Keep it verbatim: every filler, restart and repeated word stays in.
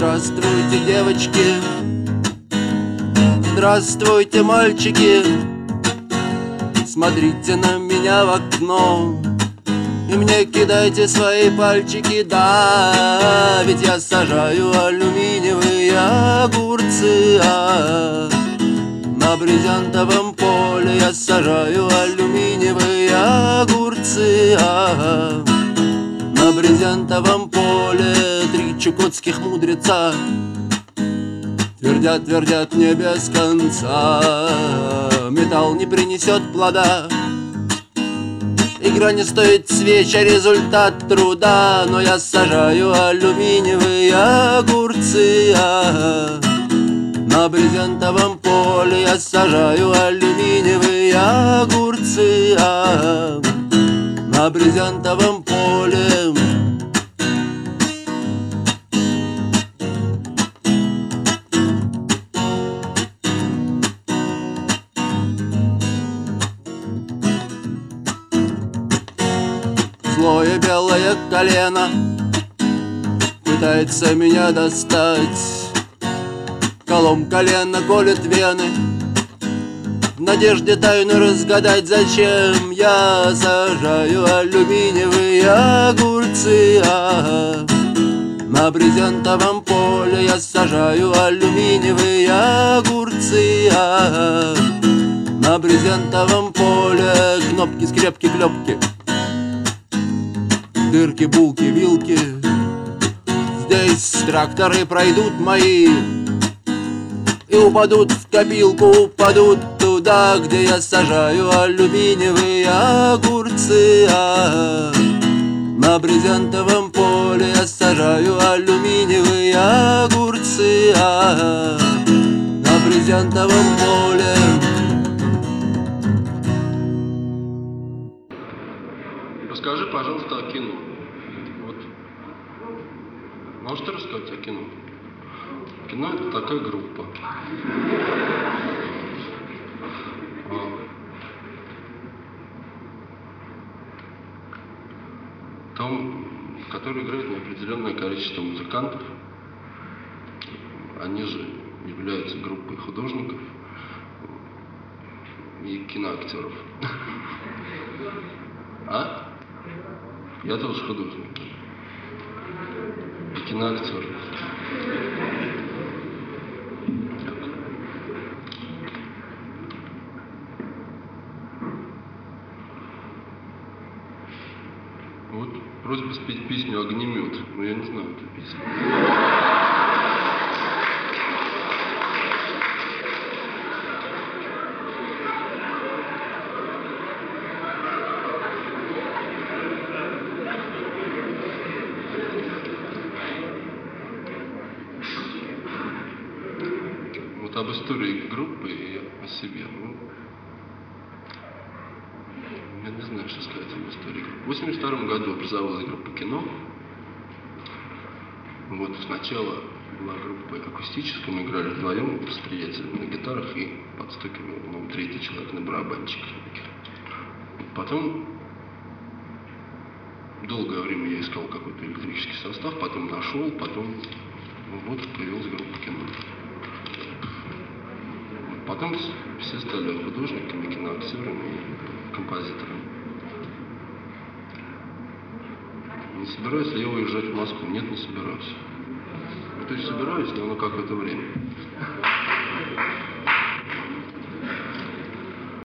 Здравствуйте, девочки, здравствуйте, мальчики. Смотрите на меня в окно и мне кидайте свои пальчики. Да, ведь я сажаю алюминиевые огурцы, а на брезентовом поле я сажаю алюминиевые огурцы, а на брезентовом поле три чукотских мудреца твердят, твердят мне без конца: металл не принесет плода, игра не стоит свеч, а результат труда. Но я сажаю алюминиевые огурцы, а на брезентовом поле я сажаю алюминиевые огурцы, а на брезентовом поле. Злое белое колено пытается меня достать, колом колено колет вены, в надежде тайну разгадать, зачем я сажаю алюминиевые огурцы, а на брезентовом поле я сажаю алюминиевые огурцы, а на брезентовом поле кнопки, скрепки, клепки, дырки, булки, вилки. Здесь тракторы пройдут мои и упадут в копилку, упадут туда, где я сажаю алюминиевые огурцы, а на брезентовом поле я сажаю алюминиевые огурцы, а на брезентовом поле. Расскажи, пожалуйста, о кино. Вот. Можете рассказать о кино? Кино — это такая группа. Там, в которой играет неопределенное количество музыкантов. Они же являются группой художников и киноактеров. А? Я тоже художник. И киноактер. Вот просьба спеть песню «Огнемет», но я не знаю эту песню. Вот об истории группы и о себе. Ну, я не знаю, что сказать об истории группы. В восемьдесят втором году образовалась группа «Кино». Вот сначала была группа акустическая, мы играли вдвоем с приятелями на гитарах и под стуками, ну, третий человек на барабанчиках. Потом долгое время я искал какой-то электрический состав, потом нашел, потом вот появилась группа «Кино». Потом все стали художниками, киноактерами и композиторами. Не собираюсь ли я уезжать в Москву? Нет, не собираюсь. Ну, то есть собираюсь, но на какое-то время.